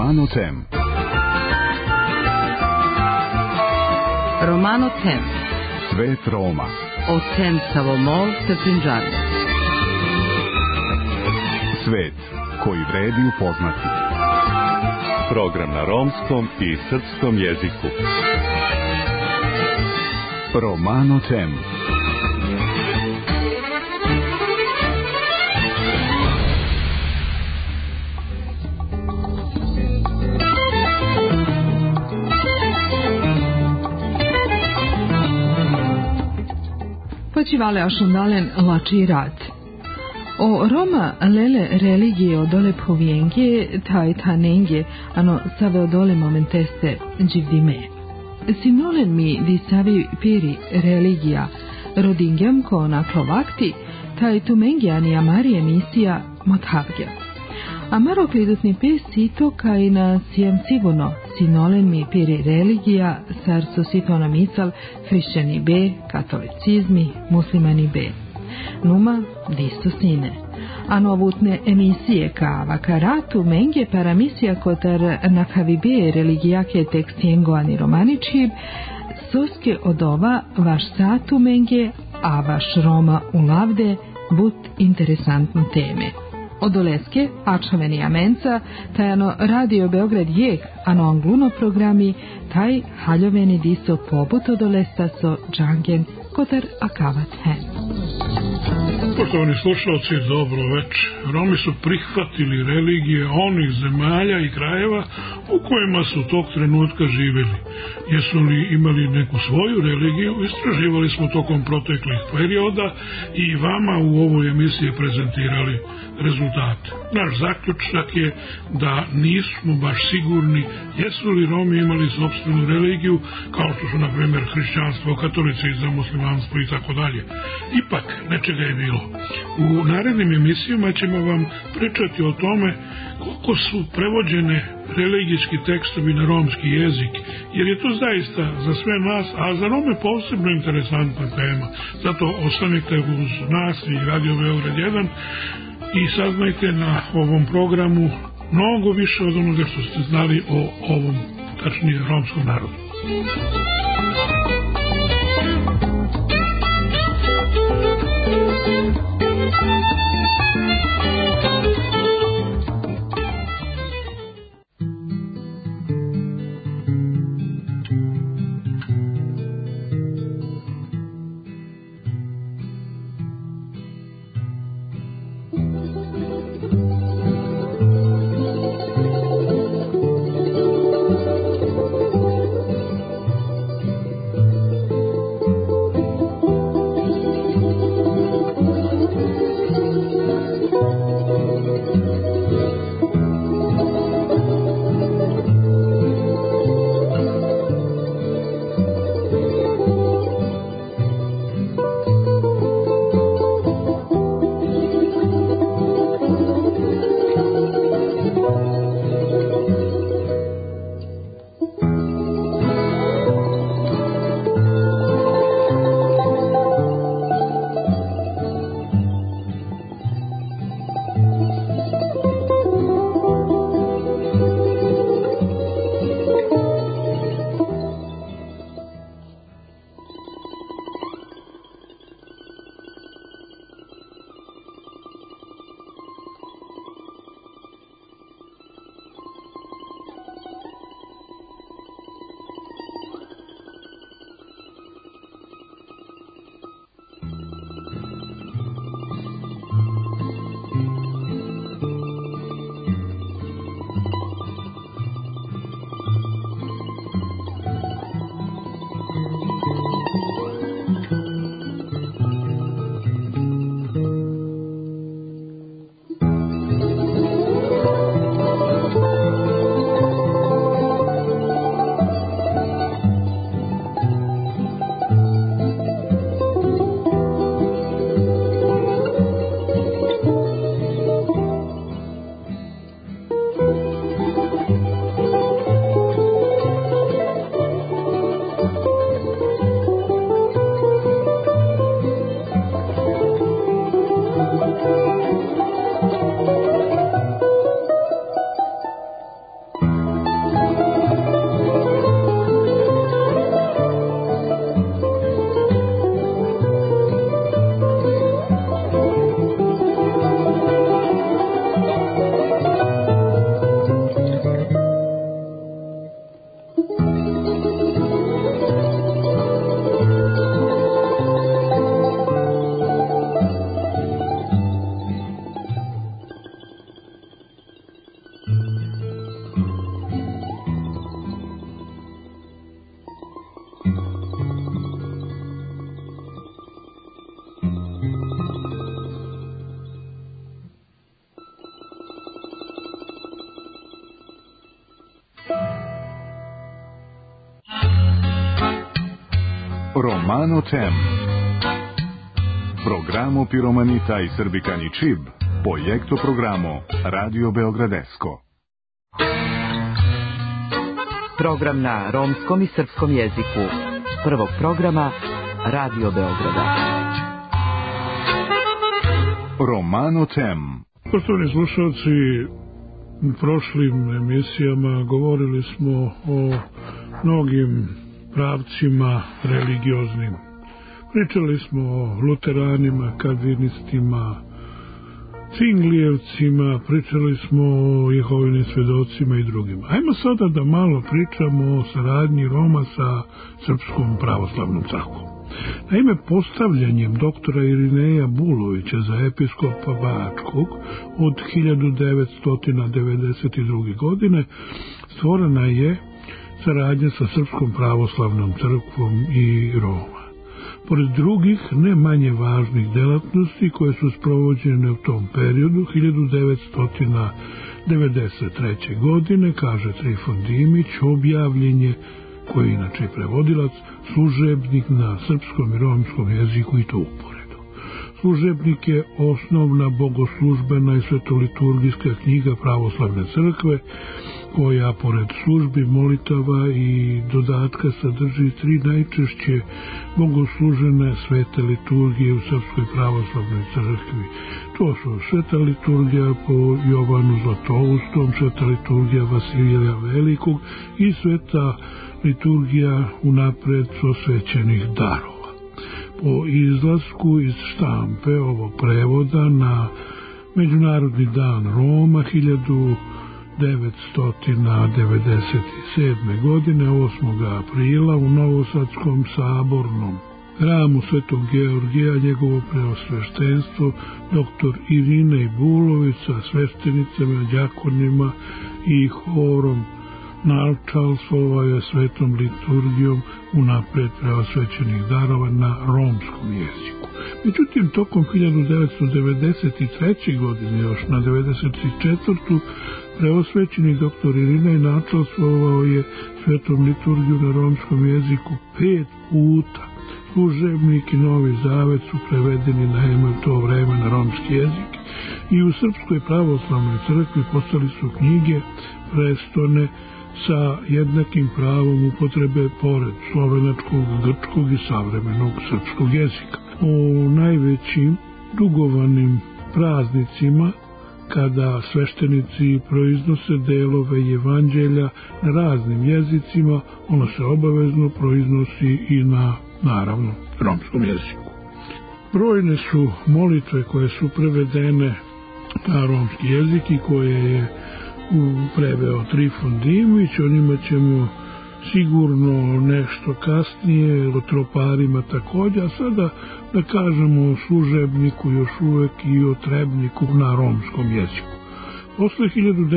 Romano Tem. Romano Tem. Svet Roma. Od Tem Savomol te Punjabi. Svet koji vredi upoznati. Program na romskom i srpskom jeziku. Romano Tem. Počivale ašundalen lači rat. O Roma lele religije odole povijenje, taj tanenge, ano save odole momenteste dživdime. Sinolen mi di savi piri religija, rodingem ko naklo vakti, taj tumengiani amari emisija mothavgja. Amaro pridutni pes sito kaj na sijem sigurno, sinolen mi piri religija, sarso sito na misal, hrišćani be, katolicizmi, muslimani be. Numa, disto sine. Ano avutne emisije ka vakaratu menge paramisija kotar nakavi be religijake tekstijengo ani romaničib, soske od ova vaš satu menge, a vaš Roma u lavde, but interesantno teme. Odoleske, ačaveni amenca, taj ano radio Beograd jek, ano angluno programi, taj haljoveni diso poput odolesta so džangen kotar akavat hen. Poštovani slušalci, dobro večer. Romi su prihvatili religije onih zemalja i krajeva u kojima su tog trenutka živjeli. Jesu li imali neku svoju religiju, istraživali smo tokom proteklih perioda i vama u ovoj emisiji prezentirali rezultate. Naš zaključak je da nismo baš sigurni jesu li Romi imali sopstvenu religiju, kao što su na primjer hrišćanstvo, katolicizam, muslimanstvo i tako dalje. Ipak nečega je bilo. U narednim emisijama ćemo vam pričati o tome koliko su prevođene religijski tekstovi na romski jezik, jer je to zaista za sve nas, a za Rome posebno interesantna tema. Zato ostanite uz nas i Radio Beograd 1 i saznajte na ovom programu mnogo više od onoga što ste znali o ovom, tačnije, romskom narodu. Romano Tem. Programo Piromanita i Srbikani Čib, projekto programo Radio Beogradesko. Program na romskom i srpskom jeziku. Prvog programa Radio Beograda. Romano Tem. Poštovani slušalci, u prošlim emisijama govorili smo o mnogim pravcima religioznim. Pričali smo o luteranima, kalvinistima, cinglijevcima, pričali smo o Jehovinim svedocima i drugima. Ajmo sada da malo pričamo o saradnji Roma sa Srpskom pravoslavnom crkvom. Naime, postavljanjem doktora Irineja Bulovića za episkopa Bačkog od 1992. godine stvorena je saradnja sa Srpskom pravoslavnom crkvom i Roma. Pored drugih, ne manje važnih delatnosti koje su sprovođene u tom periodu, 1993. godine, kaže Trifon Dimić, objavljen je, koji je inače prevodilac, služebnik na srpskom i romskom jeziku i to uporedo. Služebnik je osnovna bogoslužbena i svetoliturgijska knjiga pravoslavne crkve, koja pored službi, molitava i dodatka sadrži 3 najčešće bogoslužene svete liturgije u Srpskoj pravoslavnoj crkvi. To su sveta liturgija po Jovanu Zlatoustom, sveta liturgija Vasilija Velikog i sveta liturgija unapred osvećenih darova. Po izlasku iz štampe ovog prevoda na Međunarodni dan Roma 1997. godine 8. aprila u Novosadskom sabornom hramu Svetog Georgija njegovo preosveštenstvo dr. Irinej Bulović sa sveštenicama, đakonima i horom načalstvovao je svetom liturgijom unapred preosvećenih darova na romskom jeziku. Međutim, tokom 1993. godine još na 1994. preosvećeni doktor Irinej načalstvovao je svetom liturgiju na romskom jeziku 5 puta. Služebnik i Novi Zavet su prevedeni naime u to vreme na romski jezik i u Srpskoj pravoslavnoj crkvi postali su knjige prestone sa jednakim pravom upotrebe pored slovenačkog, grčkog i savremenog srpskog jezika. O najvećim dugovanim praznicima, kada sveštenici proiznose delove evanđelja na raznim jezicima, ono se obavezno proiznosi i na, naravno, romskom jeziku. Brojne su molitve koje su prevedene na romski jezik i koje je preveo Trifon Dimić. O njima ćemo sigurno nešto kasnije, o troparima također, a sada da kažemo o služebniku još uvek i o trebniku na romskom jeziku. Posle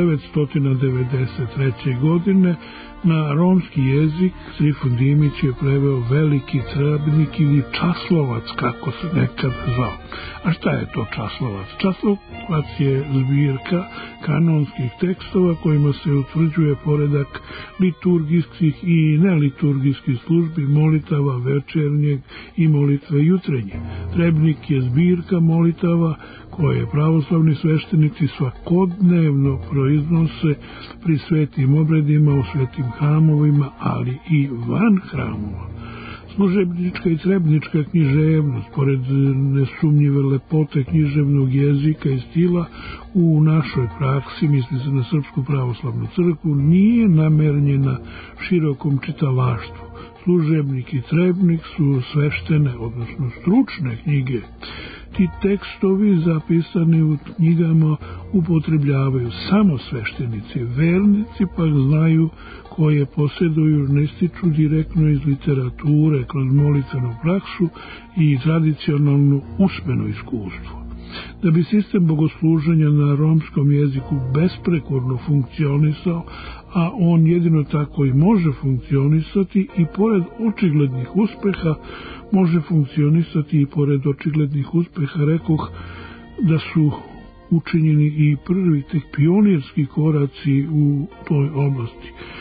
1993. godine na romski jezik Trifon Dimić je preveo Veliki trebnik ili časlovac, kako se nekad zvao. A šta je to časlovac? Časlovac je zbirka kanonskih tekstova kojima se utvrđuje poredak liturgijskih i neliturgijskih službi, molitava večernjeg i molitve jutrenje. Trebnik je zbirka molitava koje pravoslavni sveštenici svakodnevno proiznose pri svetim obredima u svetim hramovima, ali i van hramova. Služebnička i trebnička književnost, pored nesumnjive lepote književnog jezika i stila, u našoj praksi, misli se na Srpsku pravoslavnu crkvu, nije namernjena širokom čitalaštvu. Služebnik i trebnik su sveštene, odnosno stručne knjige. Ti tekstovi zapisani u knjigama upotrebljavaju samo sveštenici, vernici pak znaju koje posjeduju, ne stiču direktno iz literature kroz molitvenu praksu i tradicionalno usmeno iskustvo. Da bi sistem bogosluženja na romskom jeziku besprekorno funkcionisao, a on jedino tako i može funkcionisati i pored očiglednih uspeha, može funkcionisati i pored očiglednih uspeha, rekoh da su učinjeni i prvi tek pionirski koraci u toj oblasti.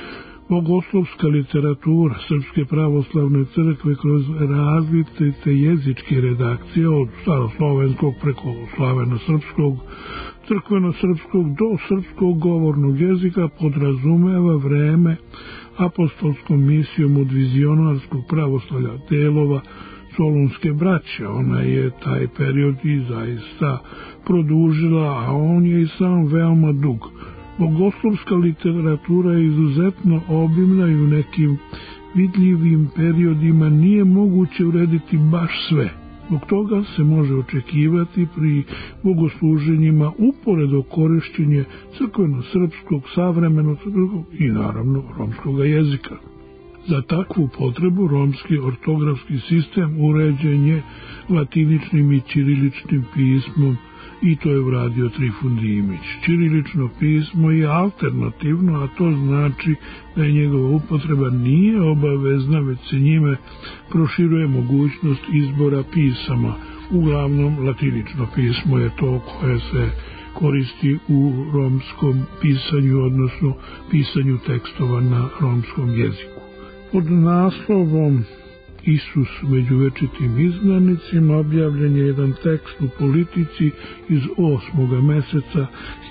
Bogoslovska literatura Srpske pravoslavne crkve kroz različite jezičke redakcije od staroslovenskog preko slaveno-srpskog, crkveno-srpskog do srpskog govornog jezika podrazumeva vreme apostolskom misijom od vizionarskog pravoslavlja delova Solunske braće. Ona je taj period i zaista produžila, a on je i sam veoma dug. Bogoslovska literatura je izuzetno obimna i u nekim vidljivim periodima nije moguće urediti baš sve. Zbog toga se može očekivati pri bogosluženjima uporedo korišćenje crkveno-srpskog, savremeno-srpskog i naravno romskog jezika. Za takvu potrebu romski ortografski sistem uređen je latiničnim i ćiriličnim pismom i to je uradio Trifun Dimić. Ćirilično pismo je alternativno, a to znači da je njegova upotreba nije obavezna, već se njime proširuje mogućnost izbora pisama. Uglavnom, latinično pismo je to koje se koristi u romskom pisanju, odnosno pisanju tekstova na romskom jeziku. Pod naslovom Isus među večitim izgnanicima objavljen je jedan tekst u Politici iz 8. meseca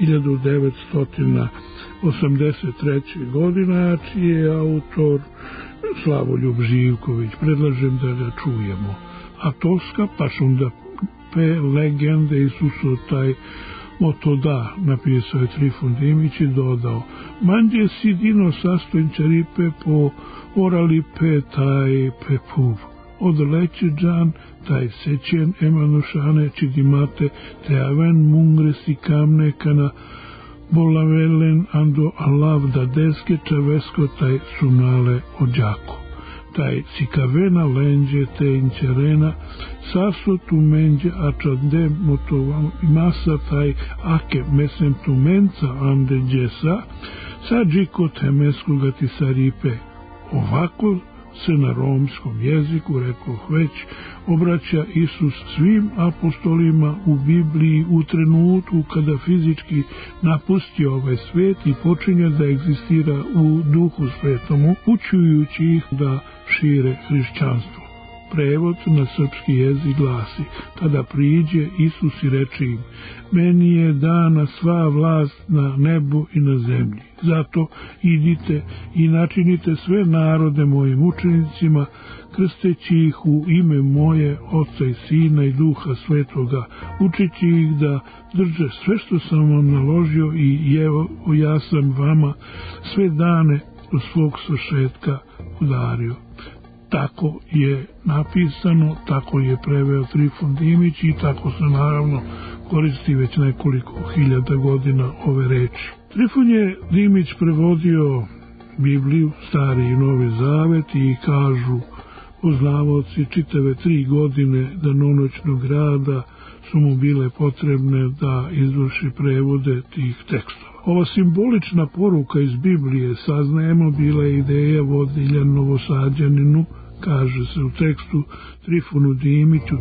1983. godine, čiji je autor Slavoljub Živković. Predlažem da ga čujemo. A toska paš onda pe legende Isusotaj otoda, napisao je Trifun Dimić i dodao: Manđe si dino sastojnčaripe po orali pe taj pe puv. Od leće džan taj sećen emanušane čidimate te aven mungresi kamne kana bolavelen ando alav da deske čavesko taj sunale ođako. Taj cikavena lenđe te inčerena saso tu menđe a čade motovam masa taj ake mesem tu menca ande džesa sa džiko temeskoga ti saripe. Ovako se na romskom jeziku, rekoh već, obraća Isus svim apostolima u Bibliji u trenutku kada fizički napusti ovaj svet i počinje da egzistira u duhu svetomu, učujući ih da šire hrišćanstvo. Prevod na srpski jezik glasi: tada priđe Isus i reče im: meni je dana sva vlast na nebu i na zemlji. Zato idite i načinite sve narode mojim učenicima, krsteći ih u ime moje, Oca i Sina i Duha Svetoga, učeći ih da drže sve što sam vam naložio i evo ja sam vama sve dane do svog svršetka udario. Tako je napisano, tako je preveo Trifun Dimić i tako se naravno koristi već nekoliko hiljada godina ove reči. Trifun je Dimić prevodio Bibliju, Stari i Novi Zavet, i kažu poznavaoci čitave 3 godine danonoćnog rada su mu bile potrebne da izvrši prevode tih tekstova. Ova simbolična poruka iz Biblije, saznajemo, bila je ideja vodilja Novosađaninu, kaže se u tekstu, Trifunu Dimiću,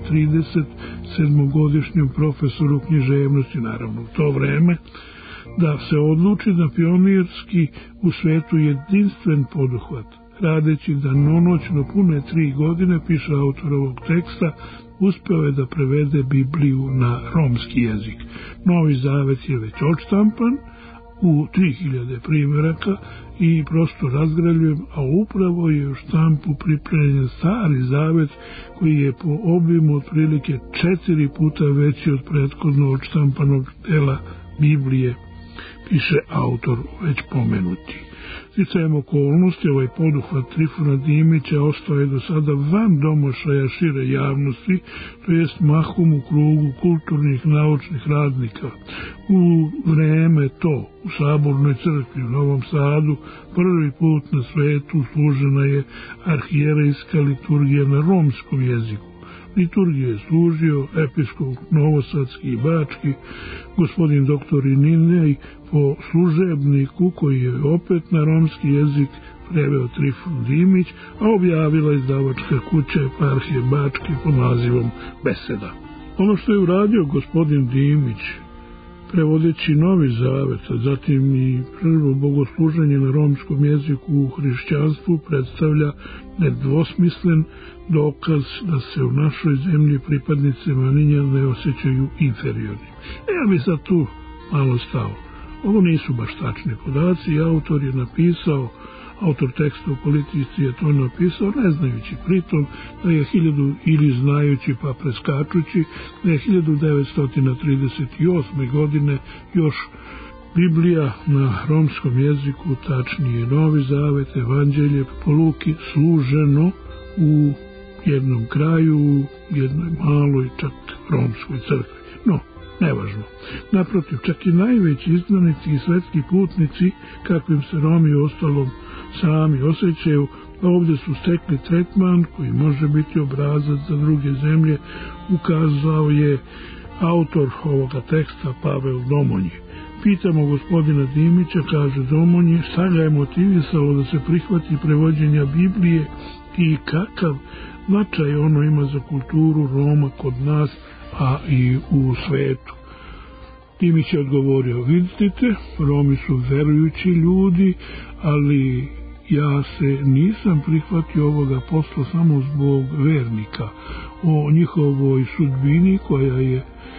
37-godišnjem profesoru književnosti, naravno u to vreme, da se odluči na pionirski u svetu jedinstven poduhvat. Radeći danonoćno pune 3 godine, piše autor ovog teksta, uspeo je da prevede Bibliju na romski jezik. Novi Zavet je već odštampan u 3000 primjeraka i prosto razgraljujem, a upravo je u štampu pripremljen Stari Zavet, koji je po obimu otprilike 4 puta veći od prethodno odštampanog dela Biblije, piše autor već pomenuti. Sticajem okolnosti, ovaj poduhvat Trifuna Dimića ostao je do sada van domašaja šire javnosti, to jest mahom u krugu kulturnih naučnih radnika. U vreme to, u Sabornoj crkvi u Novom Sadu, prvi put na svetu služena je arhijerejska liturgija na romskom jeziku. Liturgije je služio episkop Novosadski i Bački, gospodin doktor Ininej, po služebniku koji je opet na romski jezik preveo Trifun Dimić, a objavila izdavačka kuća Eparhije Bačke pod nazivom Beseda. Ono što je uradio gospodin Dimić prevodeći Novi Zavet, a zatim i prvo bogosluženje na romskom jeziku u hrišćanstvu predstavlja nedvosmislen dokaz da se u našoj zemlji pripadnici manjina ne osjećaju inferiorni. Ja bi sad tu malo stao. Ovo nisu baš tačni podaci, autor teksta u Politici je to napisao, ne znajući pritom da je ili znajući pa preskačući, da je 1938. godine još Biblija na romskom jeziku, tačnije Novi Zavet, Evanđelje po Luki, služeno u jednom kraju, u jednoj maloj čak romskoj crkvi. No, nevažno. Naprotiv, čak i najveći izgnanici i svetski putnici, kakvim se Romi ostalom sami osjećaju, ovdje su stekli tretman koji može biti obrazac za druge zemlje, ukazao je autor ovoga teksta Pavel Domonji. Pitamo gospodina Dimića, kaže Domonji, šta ga je motivisalo da se prihvati prevođenja Biblije i kakav značaj ono ima za kulturu Roma kod nas, a i u svetu. Dimić je odgovorio, vidite, Romi su verujući ljudi, ali ja se nisam prihvatio ovoga posla samo zbog vernika. O njihovoj sudbini koja je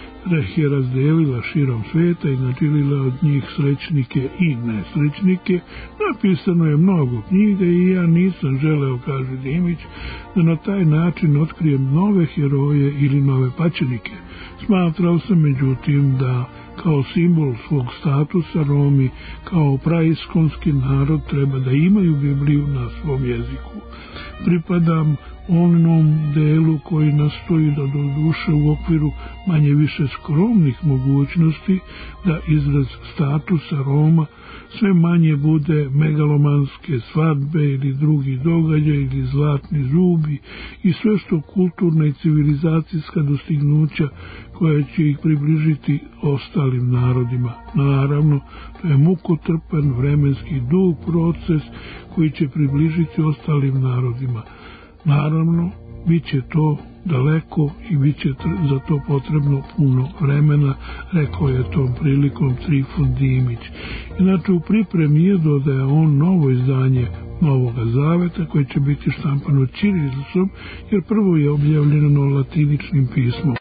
razdelila širom sveta i načinila od njih srećnike i nesrećnike, napisano je mnogo knjiga i ja nisam želeo, kaže Dimić, da na taj način otkrijem nove heroje ili nove pačenike. Smatrao sam međutim da kao simbol svog statusa Romi kao praiskonski narod treba da imaju Bibliju na svom jeziku. Pripadam onom delu koji nastoji da do duše u okviru manje više skromnih mogućnosti da izraz statusa Roma sve manje bude megalomanske svadbe ili drugi događaj ili zlatni zubi i sve što kulturna i civilizacijska dostignuća koja će ih približiti ostalim narodima. Naravno, to je mukotrpan, vremenski dug proces koji će približiti ostalim narodima. Naravno, bit će to daleko i bit će za to potrebno puno vremena, rekao je tom prilikom Trifun Dimić. Inače, u pripremi je dodaje on novo izdanje Novoga Zaveta koje će biti štampano ćirilicom, jer prvo je objavljeno latiničnim pismom.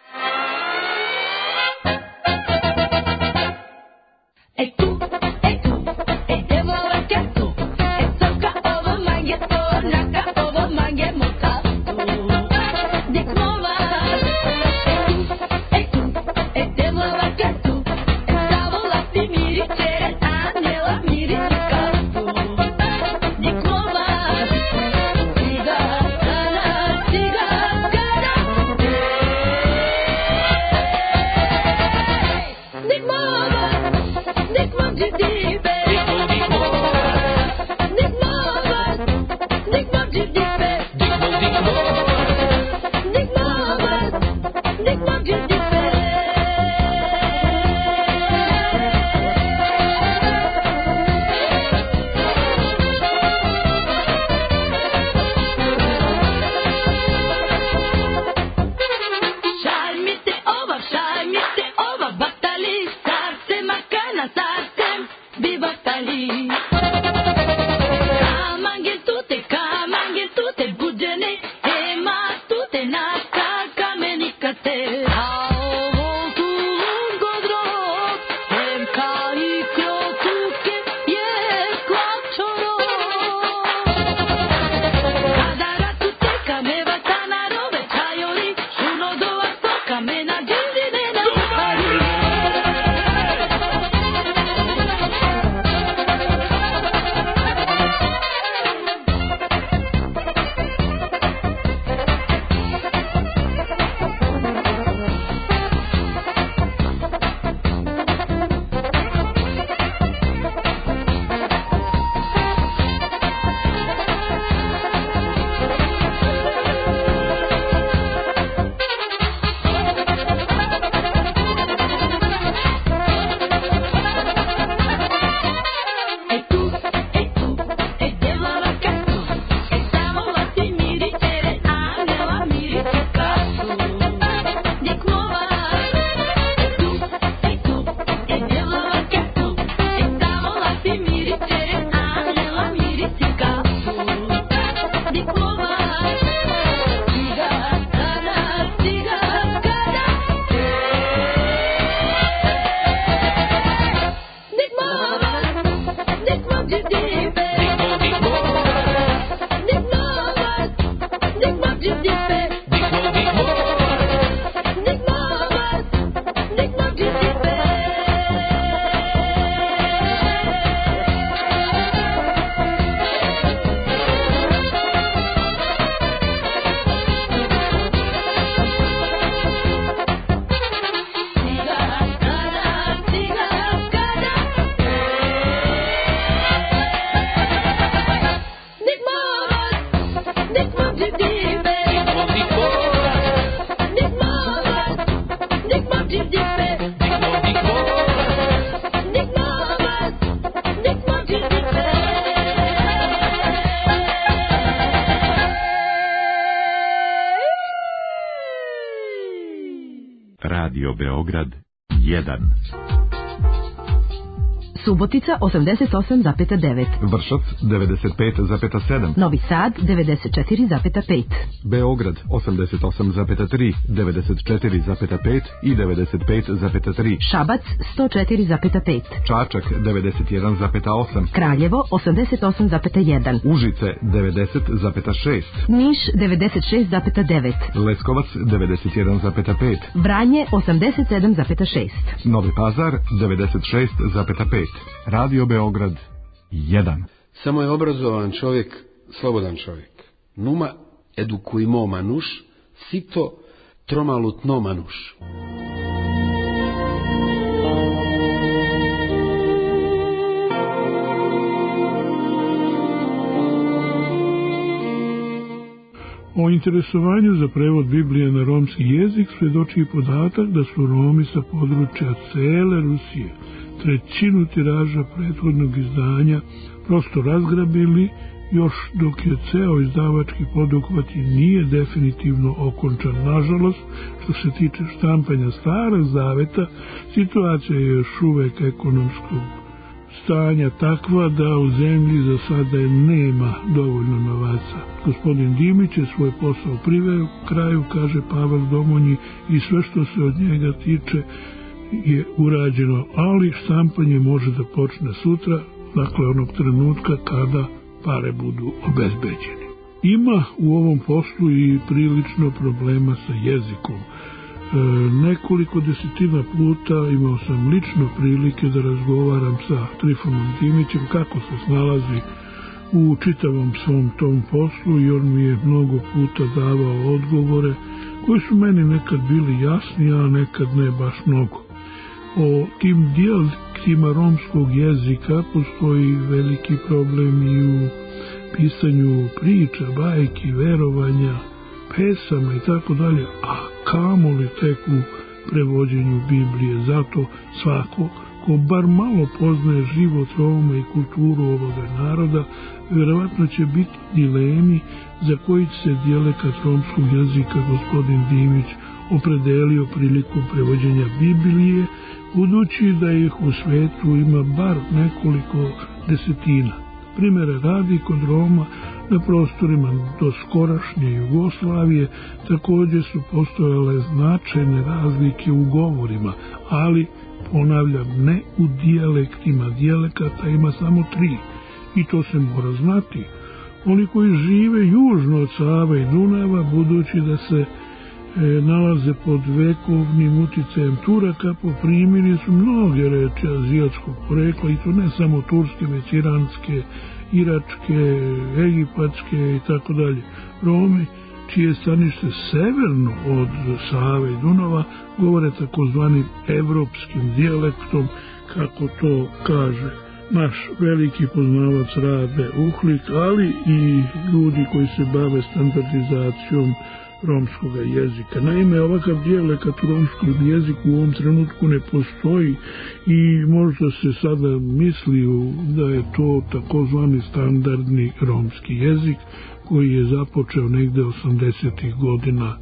Radio Beograd 1. Subotica 88,9. Vršac 95,7. Novi Sad 94,5. Beograd 88,3, 94,5 i 95,3. Šabac 104,5. Čačak 91,8. Kraljevo 88,1. Užice 90,6. Niš 96,9. Leskovac 91,5. Vranje 87,6. Novi Pazar 96,5. Radio Beograd 1. Samo je obrazovan čovjek, slobodan čovjek. Numa edukujmo manuš, sito tromalutno manuš. O interesovanju za prevod Biblije na romski jezik svjedoči i podatak da su Romi sa područja cele Rusije trećinu tiraža prethodnog izdanja prosto razgrabili, još dok je ceo izdavački poduhvat i nije definitivno okončan. Nažalost, što se tiče štampanja Starog Zaveta, situacija je još uvek ekonomskog stanja takva da u zemlji za sada nema dovoljno novaca. Gospodin Dimić je svoj posao priveo kraju, kaže Pavel Domonji, i sve što se od njega tiče je urađeno, ali štampanje može da počne sutra, dakle onog trenutka kada pare budu obezbeđene. Ima u ovom poslu i prilično problema sa jezikom. Nekoliko desetina puta imao sam lično prilike da razgovaram sa Trifonom Dimićem kako se snalazi u čitavom svom tom poslu, i on mi je mnogo puta davao odgovore koji su meni nekad bili jasni, a nekad ne baš mnogo. O tim dijalektima romskog jezika postoji veliki problem i u pisanju priča, bajki, verovanja, pesama i tako dalje, a kamoli tek u prevođenju Biblije. Zato svako ko bar malo poznaje život Roma i kulturu ovoga naroda, vjerovatno će biti dilemi za koji se dijalekat romskog jezika gospodin Dimić opredelio prilikom prevođenja Biblije, budući da ih u svetu ima bar nekoliko desetina. Primjera radi, kod Roma na prostorima do skorašnje Jugoslavije također su postojale značajne razlike u govorima, ali, ponavljam, ne u dijalektima. Dijalekata ima samo 3 i to se mora znati. Oni koji žive južno od Save i Dunava, budući da se nalaze pod vekovnim uticajem Turaka, poprimili su mnoge reči azijatskog porekla, i to ne samo turske, već iranske, iračke, egipatske i tako dalje. Romi, čije stanište severno od Save i Dunava, govore takozvanim evropskim dijalektom, kako to kaže naš veliki poznavac Rade Uhlik, ali i ljudi koji se bave standardizacijom romskog jezika. Naime, ovakav dijalekat u romskom jeziku u ovom trenutku ne postoji i možda se sada misli da je to takozvani standardni romski jezik koji je započeo negde 80. godina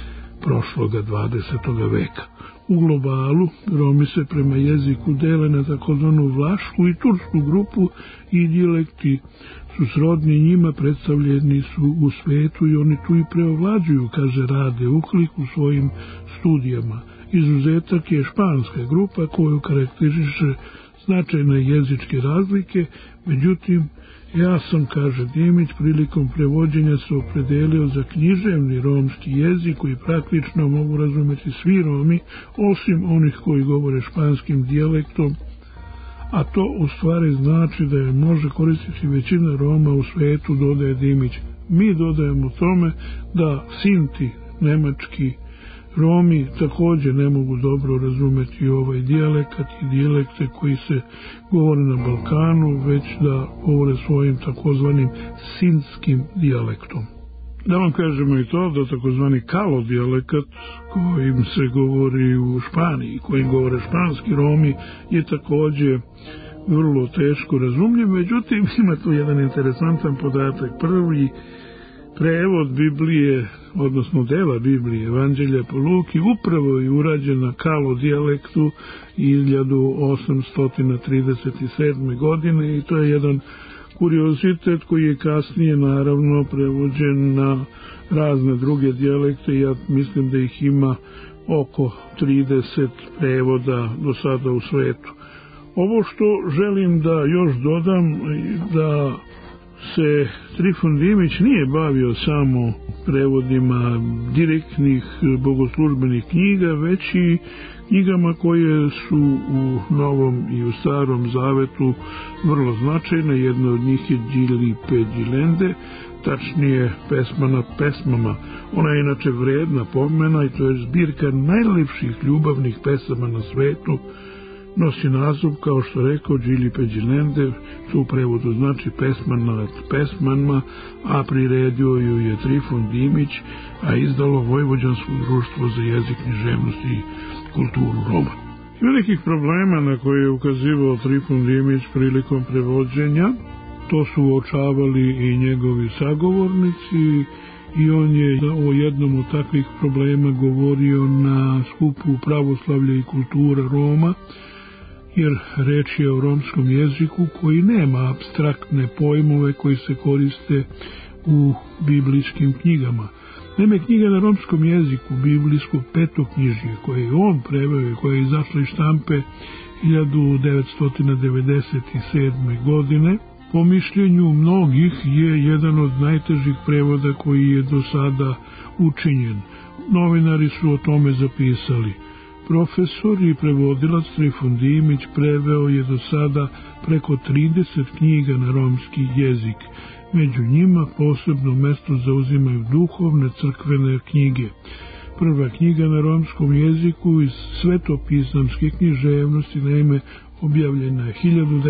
prošloga 20. veka. U globalu Romi se prema jeziku dele na takozvanu vlašku i tursku grupu i dijalekti su srodni njima, predstavljeni su u svetu i oni tu i preovlađuju, kaže Rade Uhlik u svojim studijama. Izuzetak je španska grupa koju karakteriše značajne jezičke razlike, međutim Ja sam, kaže Dimić, prilikom prevođenja se opredelio za književni romski jezik koji praktično mogu razumjeti svi Romi, osim onih koji govore španskim dijalektom, a to u stvari znači da je može koristiti većina Roma u svetu, dodaje Dimić. Mi dodajemo tome da Sinti, nemački Romi, također ne mogu dobro razumjeti ovaj dijalekat i dijalekte koji se govore na Balkanu, već da govore svojim takozvanim sintskim dijalektom. Da vam kažemo i to da takozvani kalo dijalekat kojim se govori u Španiji, kojim govore španski Romi, je također vrlo teško razumljiv. Međutim, ima tu jedan interesantan podatak. Prvi prevod Biblije, odnosno dela Biblije, Evanđelja po Luki, upravo je urađen na kalo dijalektu 1837. godine i to je jedan kuriozitet koji je kasnije naravno prevođen na razne druge dijalekte. Ja mislim da ih ima oko 30 prevoda do sada u svetu. Ovo što želim da još dodam, da se Trifun Dimić nije bavio samo prevodima direktnih bogoslužbenih knjiga, već i knjigama koje su u Novom i u Starom Zavetu vrlo značajne. Jedna od njih je Đilipe Đilende, tačnije Pesma nad pesmama. Ona je inače vrijedna pomena i to je zbirka najlepših ljubavnih pesama na svetu. Nosi naziv, kao što rekao, Đilipe Đilende, što u prevodu znači pesma nad pesmanima, a priredio ju je Trifun Dimić, a izdalo Vojvođansko društvo za jezik, književnost i kulturu Roma. Velikih problema na koje je ukazivao Trifun Dimić prilikom prevođenja, to su uočavali i njegovi sagovornici, i on je o jednom od takvih problema govorio na skupu Pravoslavlja i kultura Roma, jer reč je o romskom jeziku koji nema apstraktne pojmove koji se koriste u biblijskim knjigama. Naime, knjiga na romskom jeziku, biblijsko petoknjižje, koje je on preveo i koje je izašlo iz štampe 1997. godine, po mišljenju mnogih je jedan od najtežih prevoda koji je do sada učinjen. Novinari su o tome zapisali. Profesor i prevodilac Trifun Dimić preveo je do sada preko 30 knjiga na romski jezik. Među njima posebno mesto zauzimaju duhovne crkvene knjige. Prva knjiga na romskom jeziku iz svetopisamske književnosti, naime, objavljena je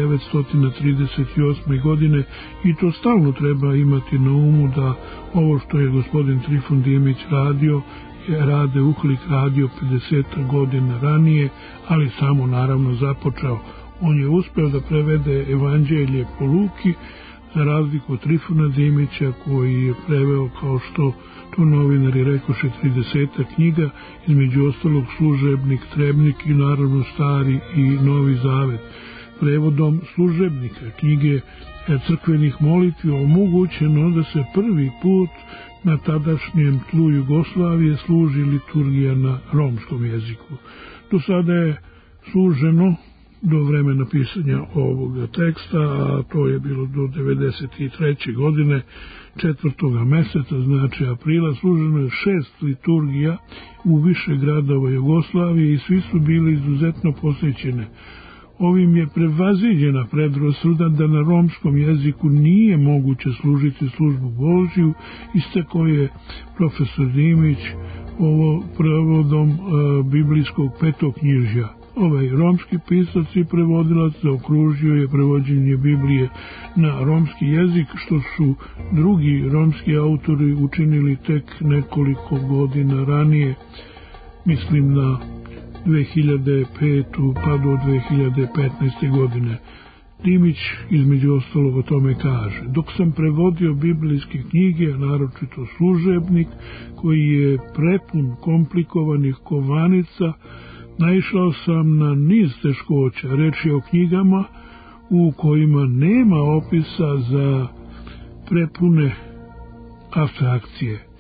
1938. godine i to stalno treba imati na umu da ovo što je gospodin Trifun Dimić radio, Rade Uhlik radio 50 godina ranije, ali samo naravno započeo. On je uspeo da prevede Evanđelje po Luki, za razliku od Trifuna Dimića koji je preveo, kao što to novinari rekoše, 30 knjiga, između ostalog Služebnik, Trebnik i naravno Stari i Novi Zavet. Prevodom Služebnika, knjige crkvenih molitvi, omogućeno da se prvi put na tadašnjem tlu Jugoslavije služi liturgija na romskom jeziku. Do sada je služeno do vremena pisanja ovoga teksta, a to je bilo do 1993. godine, 4. meseca, znači aprila, služeno je 6 liturgija u više gradova Jugoslavije i svi su bili izuzetno posvećene. Ovim je prevaziđena predrasuda da na romskom jeziku nije moguće služiti službu Božju, istakao je profesor Dimić ovo prevodom biblijskog petoknjižja. Ovaj romski pisac i prevodilac zaokružio je prevođenje Biblije na romski jezik, što su drugi romski autori učinili tek nekoliko godina ranije, mislim na 2005. pa do 2015. godine. Dimić između ostalog o tome kaže: dok sam prevodio biblijske knjige, a naročito Služebnik, koji je prepun komplikovanih kovanica, naišao sam na niz teškoća. Reč je o knjigama u kojima nema opisa za prepune abstrakcije.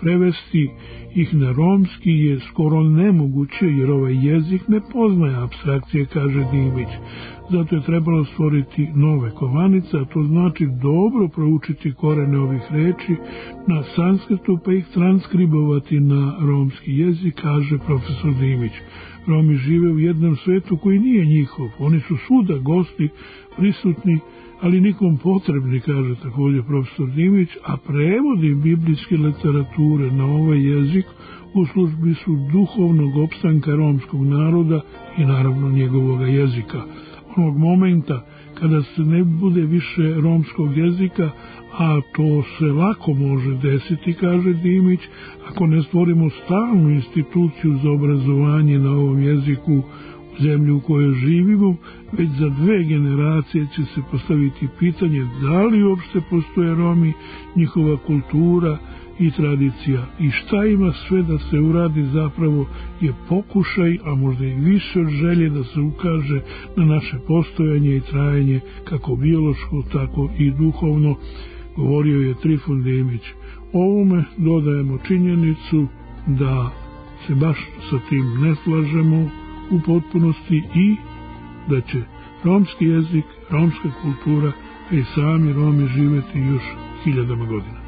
prevesti ih na romski je skoro nemoguće, jer ovaj jezik ne poznaje apstrakcije, kaže Dimić. Zato je trebalo stvoriti nove kovanice, a to znači dobro proučiti korene ovih reči na sanskritu, pa ih transkribovati na romski jezik, kaže profesor Dimić. Romi žive u jednom svetu koji nije njihov. Oni su svuda gosti, prisutni, ali nikom potrebni, kaže također profesor Dimić, a prevodi biblijske literature na ovaj jezik u službi su duhovnog opstanka romskog naroda i naravno njegovoga jezika. Onog momenta kada se ne bude više romskog jezika, a to se lako može desiti, kaže Dimić, ako ne stvorimo stalnu instituciju za obrazovanje na ovom jeziku u zemlji u kojoj živimo, već za 2 generacije će se postaviti pitanje da li uopšte postoje Romi, njihova kultura i tradicija i šta ima sve da se uradi, zapravo je pokušaj, a možda i više od želje da se ukaže na naše postojanje i trajanje kako biološko, tako i duhovno, govorio je Trifun Dimić. Ovome dodajemo činjenicu da se baš sa tim ne slažemo u potpunosti i da će romski jezik, romska kultura, a i sami Romi živjeti još 1000 godina.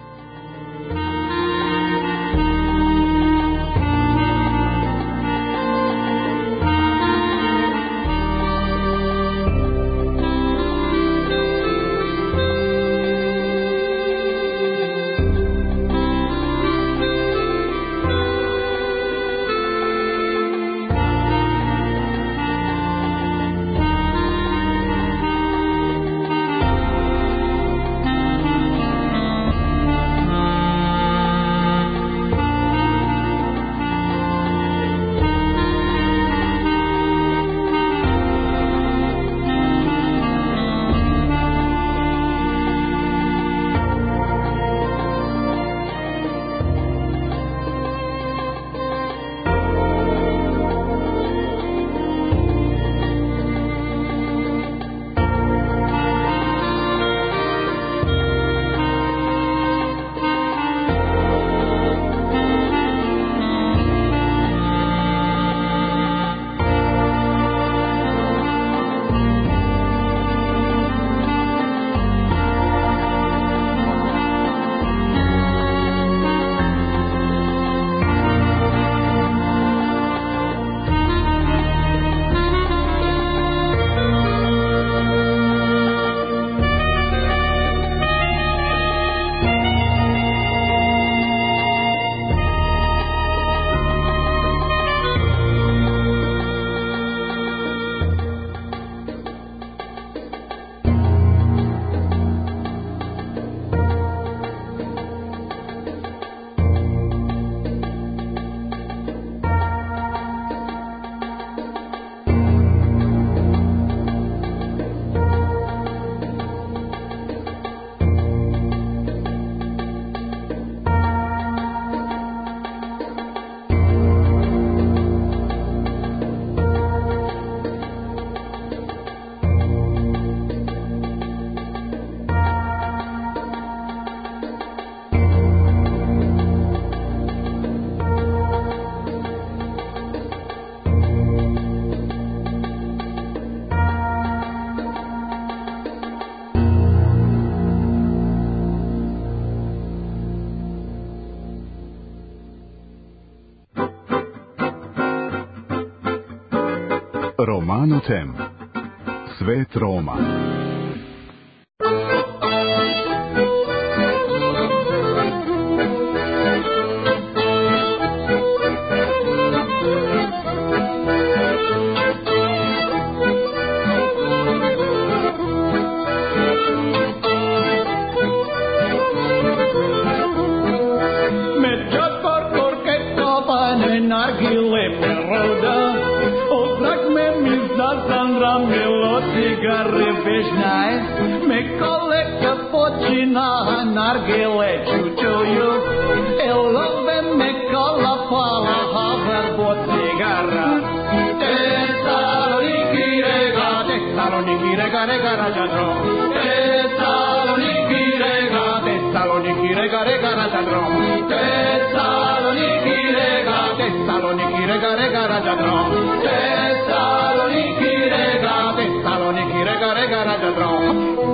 Romanotem. Svet Roma. Nargile čučuju, elove me kola pala, haver bot cigara. Tesaloniki rega, rajadro. Tesaloniki rega, rajadro. raggiadrom. Tessaloniki rega raggiadrom.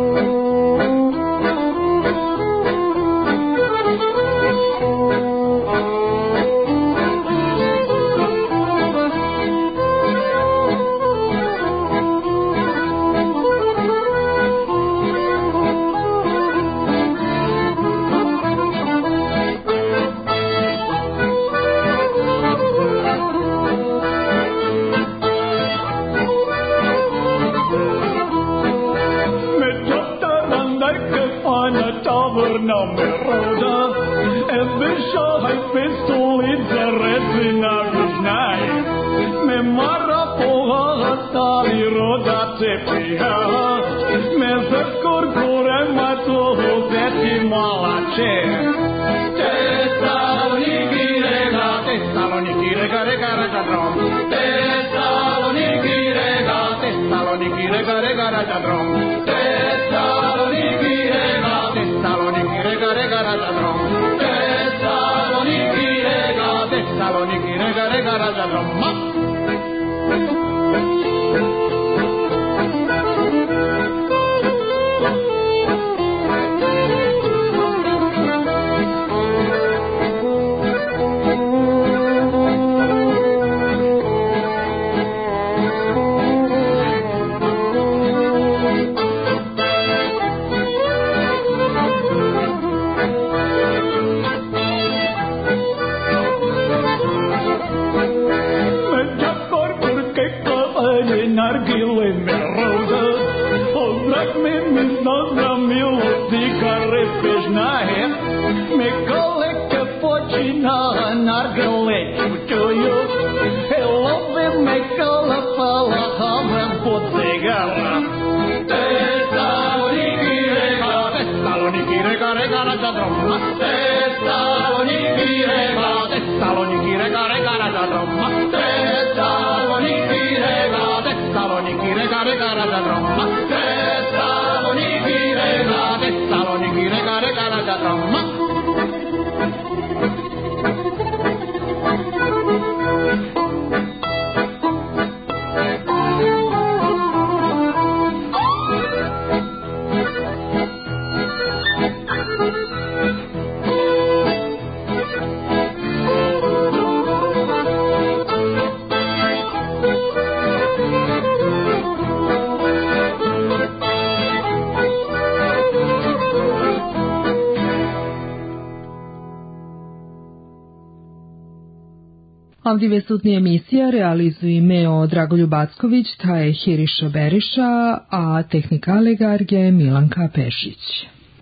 Avdive sutni emisija realizuje imeo Dragoljub Acković, taj Hiriša Beriša, a tehnika legarge Milanka Pešić.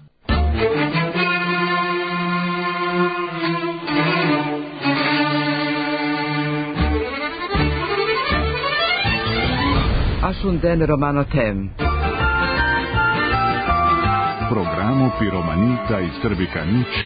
Ashunden Romanotem. Programo Piromanita i Srbika Nič